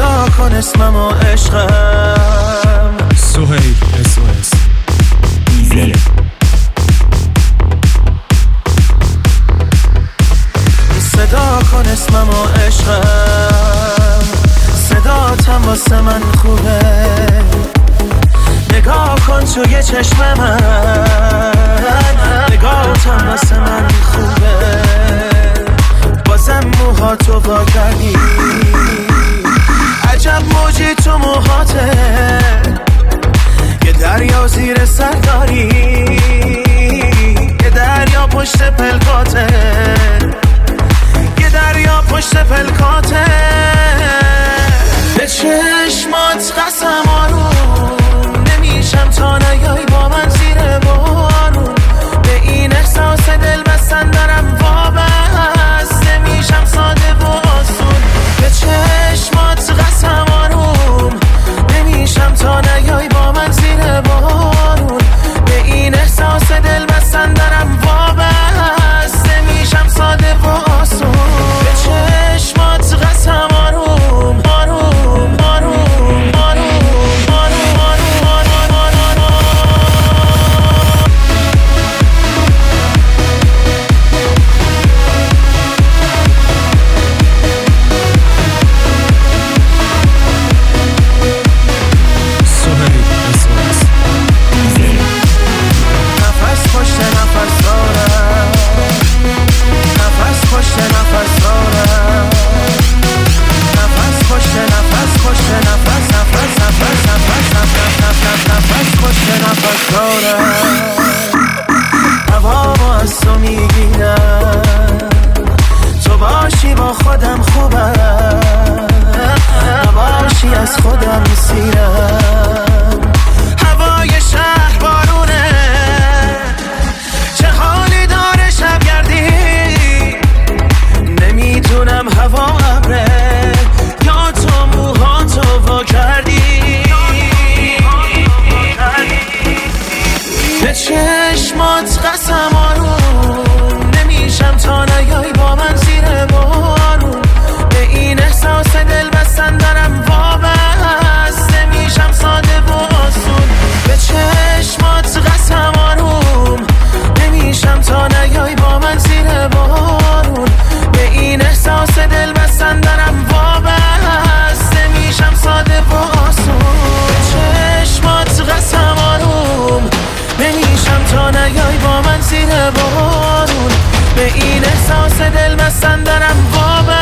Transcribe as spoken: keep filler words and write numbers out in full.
صدا کن اسمم و عشقم. سهیل اس او اس ایزل. صدا کن اسمم و عشقم، صداتم واسه من خوبه. نگاه کن توی چشم من، نگاهتم واسه من خوبه. بازم موهاتو وا کردی، عجب موجی تو موهاته. یه دریا زیر سر داری، یه دریا پشت پلکاته، یه دریا پشت پلکاته. به چشمات قسم آروم نمیشم تا نیایی با من زیر بارون. به این احساس دل بستن دارم وابست، نمیشم ساده و آسون. به چشمات قسم آروم نمیشم تا نیایی با من زیر بارون. به این احساس دل بستن دارم وابست، نمیشم ساده و آسون. به چشمات قسم آروم آروم آروم آروم آروم هوامو از تو میگیرم، تو باشی با خودم خوبم، نباشی از خودم میسیرم. هوای شهر بارونه، چه حالی داره شبگردی. نمیدونم هوا ابره یا تو موهاتو وا کردی. به چشمات قسم آروم نمیشم تا نیایی با من زیر بارون. به این احساس دل بستن دارم وابست، نمیشم ساده و آسون. به چشمات قسم آروم نمیشم تا نیایی با من زیر بارون. به این احساس دل بستن دارم وابست، نمیشم ساده و آسون. به چشمات قسم آروم نمیشم تا نیایی با من زیر بارون. به این احساس دل بستن دارم وابست.